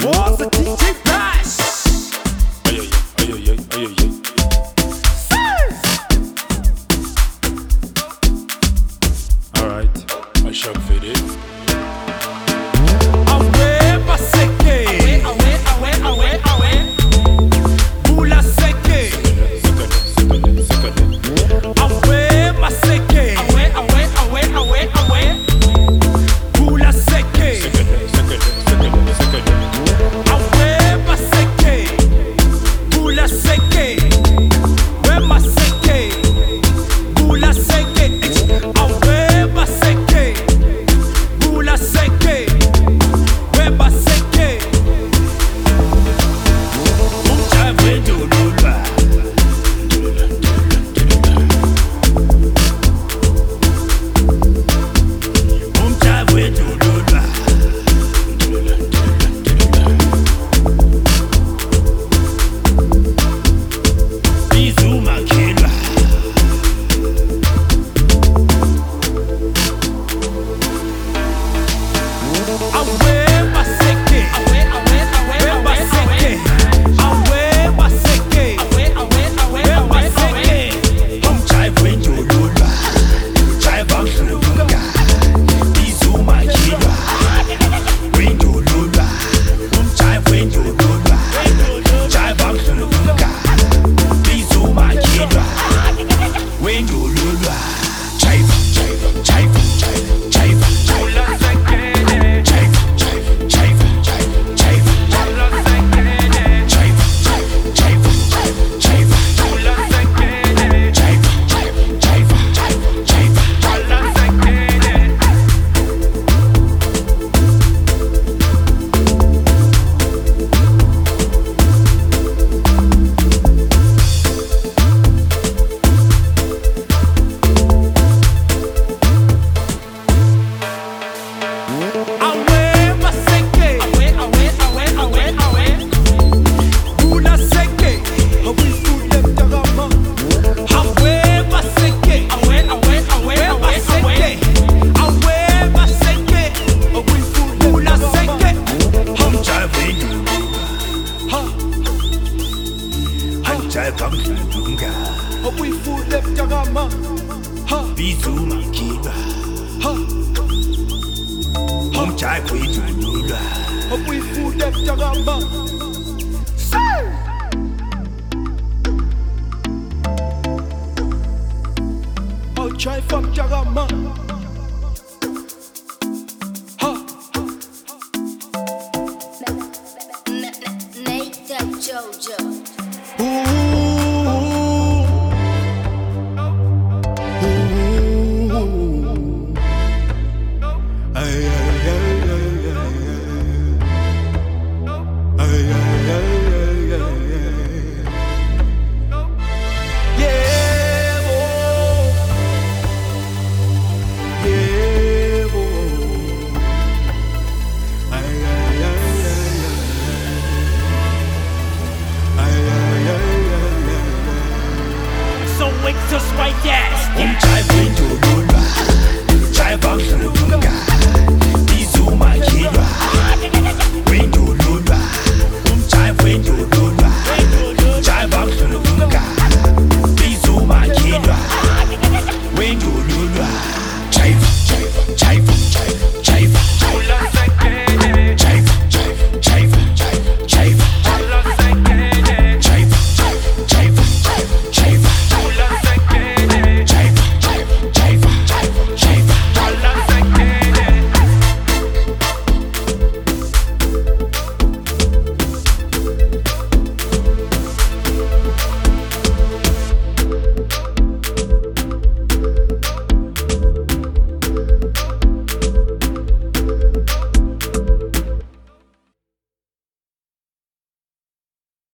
Nossa, DJ Bash. Aïe aïe aïe aïe aïe aïe aïe. Alright, à chaque fédé. Awe Baseke. Awe. Bula Seke. Awe Baseke. Awe. Bula Seke. Awe Baseke. Bula Seke. We Baseke. Bula Seke. Awe Baseke. Bula Seke. We Baseke. Umjave Dululwa. Umjave Dululwa. Bizuma Kilwa. Awe Baseke. We Baseke. Awe Baseke. We Baseke. Umjave Dululwa. Jaiva Dululwa. Bizuma Kilwa. Wendululwa. Umjave Dululwa. Jaiva Dululwa. Bizuma Kilwa. Wendululwa. Jaiva. Awe Baseke. Bula Seke. Awe Baseke. Awe Baseke. Bula Seke. Umjave Dululwa. Bizuma Kilwa. Umjave Dululwa. I'll try from Jagama.